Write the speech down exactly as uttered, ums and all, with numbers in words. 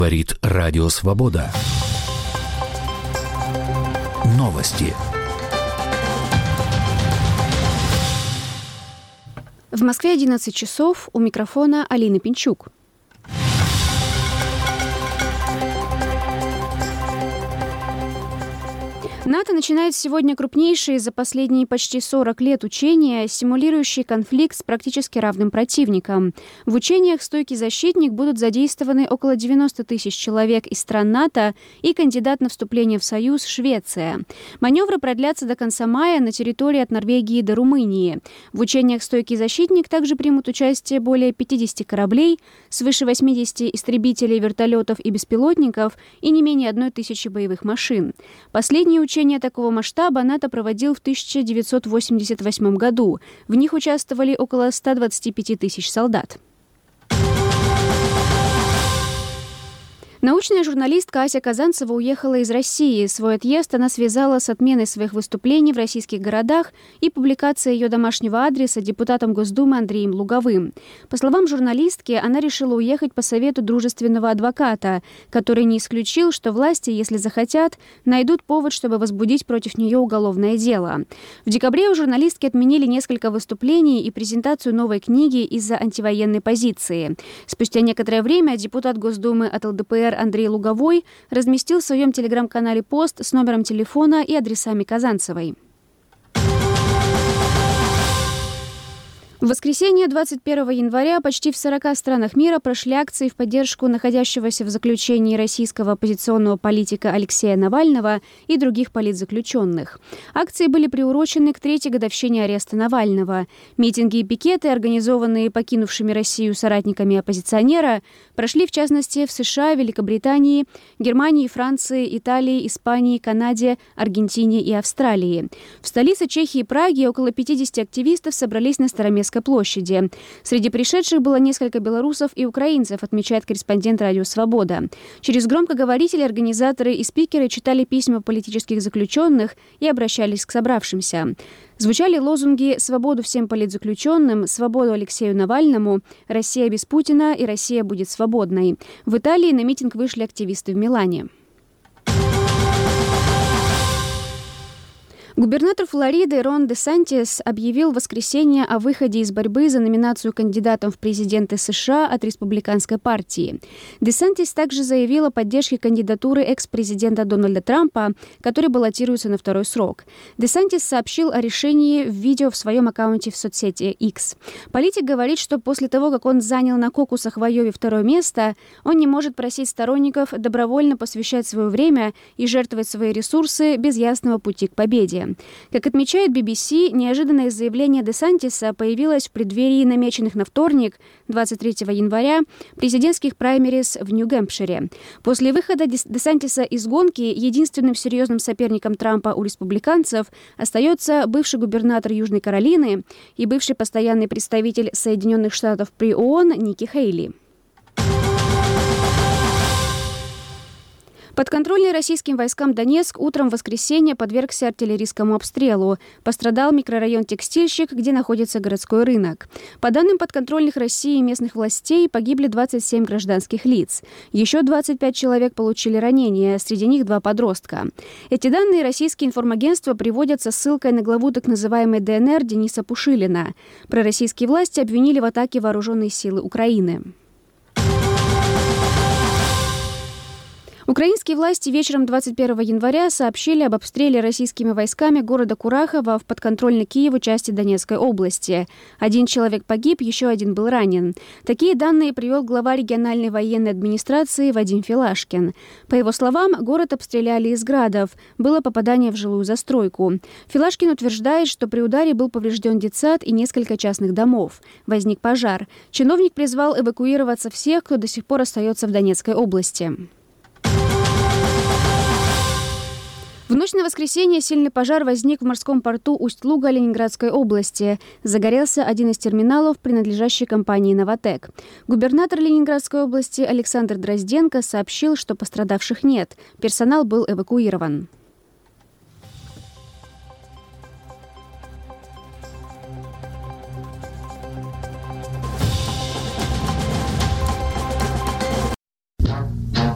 Говорит Радио Свобода. Новости. В Москве одиннадцать часов, у микрофона Алина Пинчук. НАТО начинает сегодня крупнейшие за последние почти сорок лет учения, симулирующие конфликт с практически равным противником. В учениях «Стойкий защитник» будут задействованы около девяносто тысяч человек из стран НАТО и кандидат на вступление в Союз Швеция. Маневры продлятся до конца мая на территории от Норвегии до Румынии. В учениях «Стойкий защитник» также примут участие более пятидесяти кораблей, свыше восьмидесяти истребителей, вертолетов и беспилотников и не менее одной тысячи боевых машин. Последние учения Учения такого масштаба НАТО проводил в тысяча девятьсот восемьдесят восьмом году. В них участвовали около ста двадцати пяти тысяч солдат. Научная журналистка Ася Казанцева уехала из России. Свой отъезд она связала с отменой своих выступлений в российских городах и публикацией ее домашнего адреса депутатом Госдумы Андреем Луговым. По словам журналистки, она решила уехать по совету дружественного адвоката, который не исключил, что власти, если захотят, найдут повод, чтобы возбудить против нее уголовное дело. В декабре у журналистки отменили несколько выступлений и презентацию новой книги из-за антивоенной позиции. Спустя некоторое время депутат Госдумы от эл дэ пэ эр Андрей Луговой разместил в своем телеграм-канале пост с номером телефона и адресами Казанцевой. В воскресенье двадцать первого января почти в сорока странах мира прошли акции в поддержку находящегося в заключении российского оппозиционного политика Алексея Навального и других политзаключенных. Акции были приурочены к третьей годовщине ареста Навального. Митинги и пикеты, организованные покинувшими Россию соратниками оппозиционера, прошли в частности в США, Великобритании, Германии, Франции, Италии, Испании, Канаде, Аргентине и Австралии. В столице Чехии Праге около пятидесяти активистов собрались на Староместской площади. Среди пришедших было несколько белорусов и украинцев, отмечает корреспондент Радио Свобода. Через громкоговорители организаторы и спикеры читали письма политических заключенных и обращались к собравшимся. Звучали лозунги «Свободу всем политзаключенным», «Свободу Алексею Навальному», «Россия без Путина» и «Россия будет свободной». В Италии на митинг вышли активисты в Милане. Губернатор Флориды Рон Де Сантис объявил в воскресенье о выходе из борьбы за номинацию кандидатом в президенты США от республиканской партии. Де Сантис также заявил о поддержке кандидатуры экс-президента Дональда Трампа, который баллотируется на второй срок. Де Сантис сообщил о решении в видео в своем аккаунте в соцсети X. Политик говорит, что после того, как он занял на кокусах в Айове второе место, он не может просить сторонников добровольно посвящать свое время и жертвовать свои ресурсы без ясного пути к победе. Как отмечает би би си, неожиданное заявление Де Сантиса появилось в преддверии намеченных на вторник, двадцать третьего января, президентских праймериз в Нью-Гэмпшире. После выхода Де Сантиса из гонки единственным серьезным соперником Трампа у республиканцев остается бывший губернатор Южной Каролины и бывший постоянный представитель Соединенных Штатов при ООН Ники Хейли. Подконтрольный российским войскам Донецк утром в воскресенье подвергся артиллерийскому обстрелу. Пострадал микрорайон Текстильщик, где находится городской рынок. По данным подконтрольных России и местных властей, погибли двадцать семь гражданских лиц. Еще двадцать пять человек получили ранения, среди них два подростка. Эти данные российские информагентства приводят со ссылкой на главу так называемой Дэ Эн Эр Дениса Пушилина. Пророссийские власти обвинили в атаке вооруженные силы Украины. Украинские власти вечером двадцать первого января сообщили об обстреле российскими войсками города Курахово в подконтрольной Киеву части Донецкой области. Один человек погиб, еще один был ранен. Такие данные привел глава региональной военной администрации Вадим Филашкин. По его словам, город обстреляли из градов. Было попадание в жилую застройку. Филашкин утверждает, что при ударе был поврежден детсад и несколько частных домов. Возник пожар. Чиновник призвал эвакуироваться всех, кто до сих пор остается в Донецкой области. В ночь на воскресенье сильный пожар возник в морском порту Усть-Луга Ленинградской области. Загорелся один из терминалов, принадлежащий компании «Новатэк». Губернатор Ленинградской области Александр Дрозденко сообщил, что пострадавших нет. Персонал был эвакуирован.